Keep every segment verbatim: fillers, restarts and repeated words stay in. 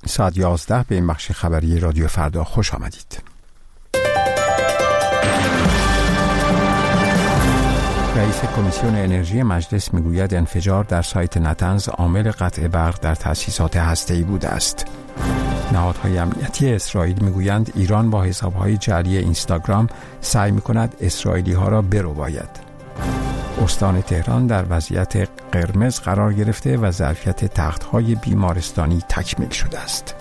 ساعت یازده به این بخش خبری رادیو فردا خوش آمدید. رئیس کمیسیون انرژی مجلس میگوید انفجار در سایت نتنز عامل قطع برق در تأسیسات هسته‌ای بوده است. نهادهای امنیتی اسرائیل میگویند ایران با حسابهای جعلی اینستاگرام سعی میکند اسرائیلی ها را برباید. استان تهران در وضعیت قرمز قرار گرفته و ظرفیت تختهای بیمارستانی تکمیل شده است.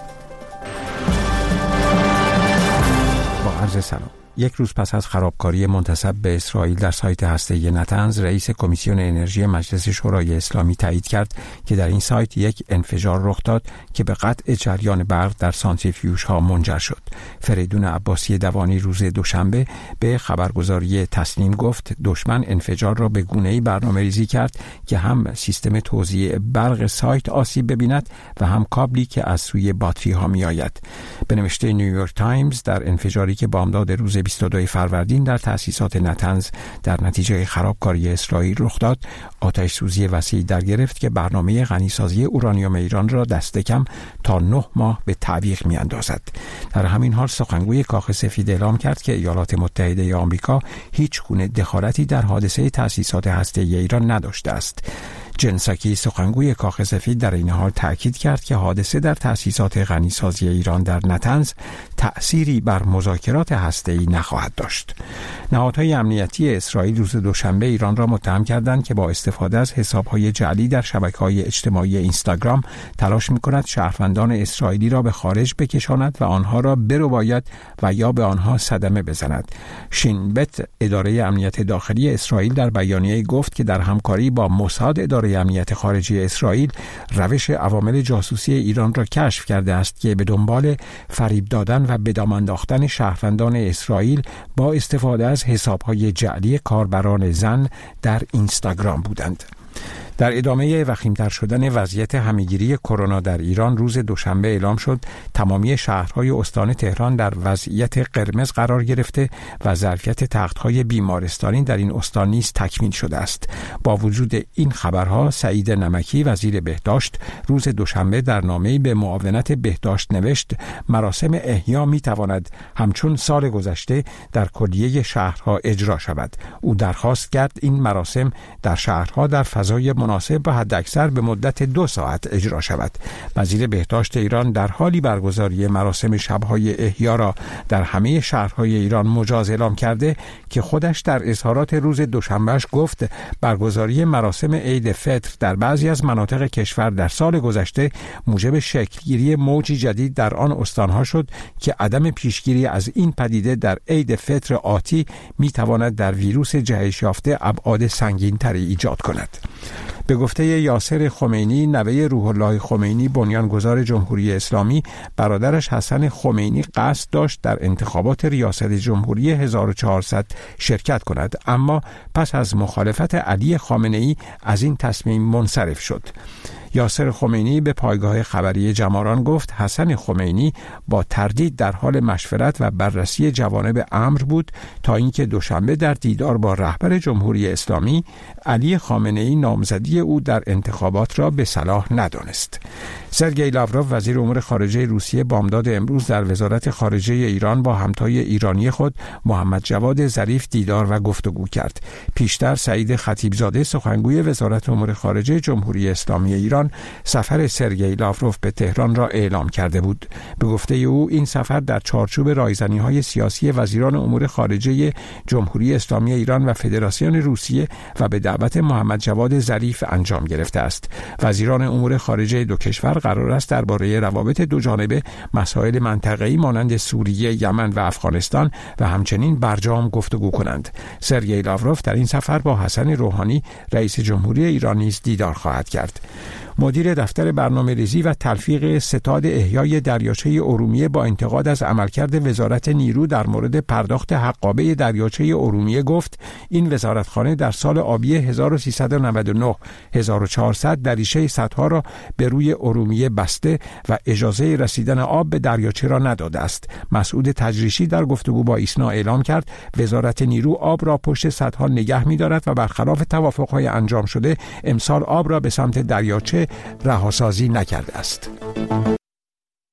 با عرض سلام. یک روز پس از خرابکاری منتسب به اسرائیل در سایت هسته‌ای نتنز، رئیس کمیسیون انرژی مجلس شورای اسلامی تایید کرد که در این سایت یک انفجار رخ داد که به قطع جریان برق در سانتریفیوژها منجر شد. فریدون عباسی دوانی روز دوشنبه به خبرگزاری تسنیم گفت دشمن انفجار را به گونه‌ای برنامه‌ریزی کرد که هم سیستم توزیع برق سایت آسیب ببیند و هم کابلی که از سوی باتری‌ها می‌آید. به نوشته نیویورک تایمز، در انفجاری که بامداد روز بیست و دو فروردین در تأسیسات نتنز در نتیجه خرابکاری اسرائیل رخ داد، آتش سوزی وسیعی در گرفت که برنامه غنیسازی اورانیوم ایران را دست کم تا نه ماه به تعویق می اندازد. در همین حال سخنگوی کاخ سفید اعلام کرد که ایالات متحده آمریکا هیچ گونه دخالتی در حادثه تأسیسات هسته‌ای ایران نداشته است. جن ساکی سخنگوی کاخ سفید در این حال تأکید کرد که حادثه در تأسیسات غنیسازی ایران در نتنز تأثیری بر مذاکرات هسته‌ای نخواهد داشت. نهادهای امنیتی اسرائیل روز دوشنبه ایران را متهم کردند که با استفاده از حساب‌های جعلی در شبکه‌های اجتماعی اینستاگرام تلاش می‌کند شهروندان اسرائیلی را به خارج بکشاند و آنها را برباید و یا به آنها صدمه بزند. شین بت، اداره امنیت داخلی اسرائیل، در بیانیه‌ای گفت که در همکاری با موساد، اداره امنیت خارجی اسرائیل، روش عوامل جاسوسی ایران را کشف کرده است که به دنبال فریب دادن و به دام انداختن شهروندان اسرائیل با استفاده از حساب‌های جعلی کاربران زن در اینستاگرام بودند. در ادامه وخیم‌تر شدن وضعیت همه‌گیری کرونا در ایران، روز دوشنبه اعلام شد تمامی شهرهای استان تهران در وضعیت قرمز قرار گرفته و ظرفیت تخت‌های بیمارستانی در این استان نیز تکمیل شده است. با وجود این خبرها، سعید نمکی، وزیر بهداشت، روز دوشنبه در نامه‌ای به معاونت بهداشت نوشت مراسم احیا می‌تواند همچون سال گذشته در کلیه شهرها اجرا شود. او درخواست کرد این مراسم در شهرها در فضای مناسب و حداکثر به مدت دو ساعت اجرا شود. وزیر بهداشت ایران در حالی برگزاری مراسم شب‌های احیا را در همه شهرهای ایران مجاز اعلام کرده که خودش در اظهارات روز دوشنبهش گفت برگزاری مراسم عید فطر در بعضی از مناطق کشور در سال گذشته موجب شکلگیری موجی جدید در آن استانها شد که عدم پیشگیری از این پدیده در عید فطر آتی میتواند در ویروس جهش یافته ابعاد سنگین‌تری ایجاد کند. به گفته یاسر خمینی، نوه روح الله خمینی، بنیانگذار جمهوری اسلامی، برادرش حسن خمینی قصد داشت در انتخابات ریاست جمهوری هزار و چهارصد شرکت کند، اما پس از مخالفت علی خامنه‌ای از این تصمیم منصرف شد. یاسر خمینی به پایگاه خبری جماران گفت حسن خمینی با تردید در حال مشورت و بررسی جوانب امر بود تا اینکه دوشنبه در دیدار با رهبر جمهوری اسلامی، علی خامنه‌ای، نامزدی او در انتخابات را به صلاح ندانست. سرگئی لاوروف، وزیر امور خارجه روسیه، بامداد امروز در وزارت خارجه ایران با همتای ایرانی خود محمد جواد ظریف دیدار و گفتگو کرد. پیشتر سعید خطیبزاده، سخنگوی وزارت امور خارجه جمهوری اسلامی ایران، سفر سرگئی لاوروف به تهران را اعلام کرده بود. به گفته او این سفر در چارچوب رایزنی‌های سیاسی وزیران امور خارجه جمهوری اسلامی ایران و فدراسیون روسیه و به دعوت محمد جواد ظریف انجام گرفته است. وزیران امور خارجه دو کشور قرار است درباره روابط دو جانبه، مسائل منطقه‌ای مانند سوریه، یمن و افغانستان و همچنین برجام گفتگو کنند. سرگئی لاوروف در این سفر با حسن روحانی، رئیس جمهوری ایران نیز دیدار خواهد کرد. مدیر دفتر برنامه‌ریزی و تلفیق ستاد احیای دریاچه ارومیه با انتقاد از عملکرد وزارت نیرو در مورد پرداخت حقابه دریاچه ارومیه گفت این وزارتخانه در سال آبی هزار و سیصد و نود و نه هزار و چهارصد دریچه سدها را به روی ارومیه بسته و اجازه رسیدن آب به دریاچه را نداده است. مسعود تجریشی در گفتگو با ایسنا اعلام کرد وزارت نیرو آب را پشت سدها نگه می‌دارد و برخلاف توافق‌های انجام شده امسال آب را به سمت دریاچه رهاسازی نکرده است.